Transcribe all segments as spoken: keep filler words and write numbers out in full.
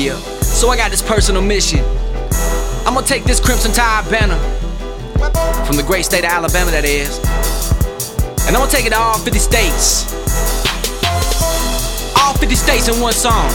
Yeah, so I got this personal mission. I'm gonna take this Crimson Tide banner from the great state of Alabama, that is, and I'm gonna take it to all fifty states. All fifty states in one song,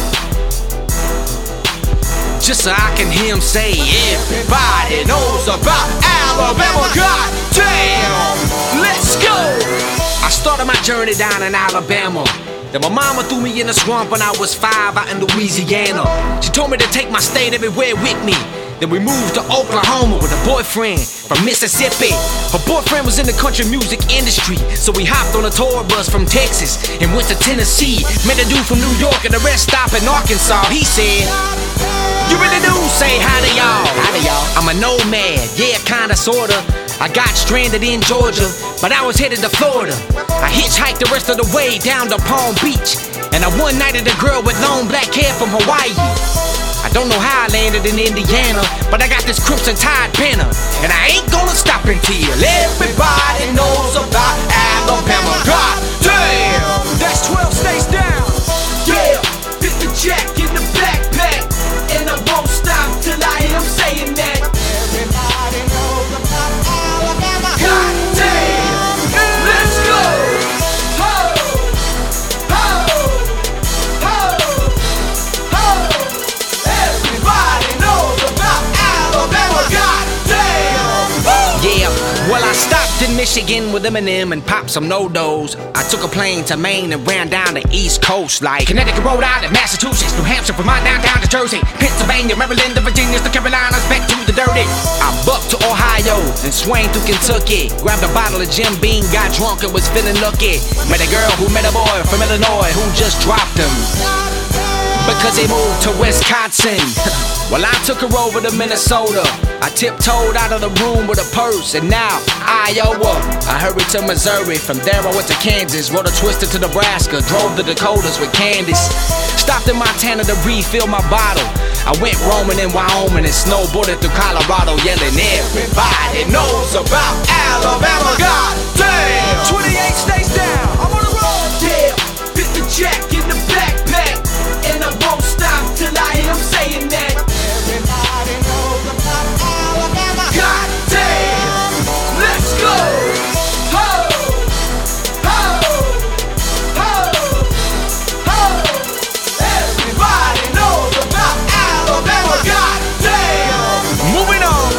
just so I can hear him say, everybody knows about Alabama, god damn, let's go. I started my journey down in Alabama. Then my mama threw me in a swamp when I was five out in Louisiana. She told me to take my state everywhere with me. Then we moved to Oklahoma with a boyfriend from Mississippi. Her boyfriend was in the country music industry, so we hopped on a tour bus from Texas and went to Tennessee. Met a dude from New York and the rest stopped in Arkansas. He said, you really do say hi to y'all. Hi to y'all. I'm a nomad, yeah, kinda, sorta. I got stranded in Georgia, but I was headed to Florida. I hitchhiked the rest of the way down to Palm Beach, and I one-nighted a girl with long black hair from Hawaii. I don't know how I landed in Indiana, but I got this Crimson Tide banner, and I ain't gonna stop until everybody knows about Alabama. God damn, that's twelve states down. Yeah, hit the jack in the backpack, and I won't stop till I hear him saying that. Everybody knows about Alabama. God damn, let's go. Ho, ho, ho, ho. Everybody knows about Alabama. God damn. Yeah, well, I stopped in Michigan with Eminem and popped some no-dos. I took a plane to Maine and ran down the East Coast like Connecticut, Rhode Island, Massachusetts, New Hampshire, Vermont, down down to Jersey, Pennsylvania, Maryland, the Virginias, the Carolinas, back to the dirty. I bucked to Ohio and swang through Kentucky. Grabbed a bottle of Jim Beam, got drunk and was feeling lucky. Met a girl who met a boy from Illinois who just dropped him because he moved to Wisconsin. Well, I took her over to Minnesota. I tiptoed out of the room with a purse, and now Iowa. I hurried to Missouri. From there I went to Kansas, rode a twister to Nebraska, drove the Dakotas with Candace. Stopped in Montana to refill my bottle. I went roaming in Wyoming and snowboarded through Colorado, yelling, everybody knows about Alabama. God damn, twenty-eight states down, I'm on the road. Yeah, hit the jack in the backpack, and I won't stop till I hear him saying that. Everybody knows about Alabama. God damn, let's go. Ho, ho, ho, ho. Everybody knows about Alabama. God damn. Moving on.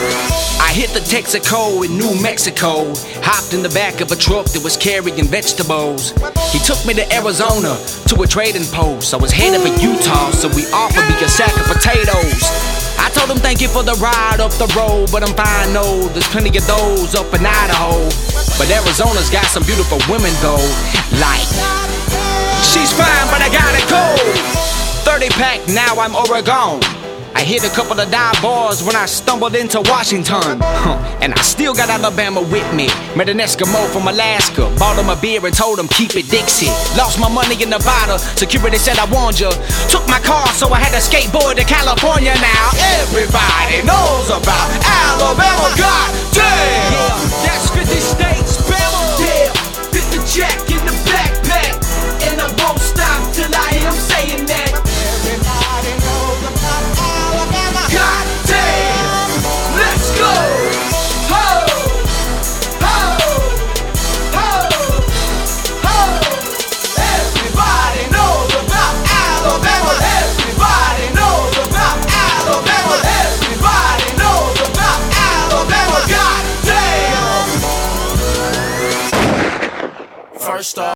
I hit the Texaco in New Mexico. Hopped in the back of a truck that was carrying vegetables. He took me to Arizona to a trading post. I was headed for Utah, so we offered me a sack of potatoes. I told him thank you for the ride up the road, but I'm fine, no, there's plenty of those up in Idaho. But Arizona's got some beautiful women though. Like, she's fine, but I gotta go. thirty pack, now I'm Oregon. I hit a couple of dive bars when I stumbled into Washington, huh. And I still got Alabama with me. Met an Eskimo from Alaska, bought him a beer and told him keep it Dixie. Lost my money in Nevada, security said I warned you. Took my car so I had to skateboard to California now. Everybody knows about Alabama. God damn, yeah, that's fifty states, Bama. Yeah, hit the jack in the backpack, and I won't stop till I hear him saying that. Everybody knows about Alabama. God damn, let's go. Ho, ho, ho, ho. Everybody knows about Alabama. Everybody knows about Alabama. Everybody knows about Alabama. God damn. First off.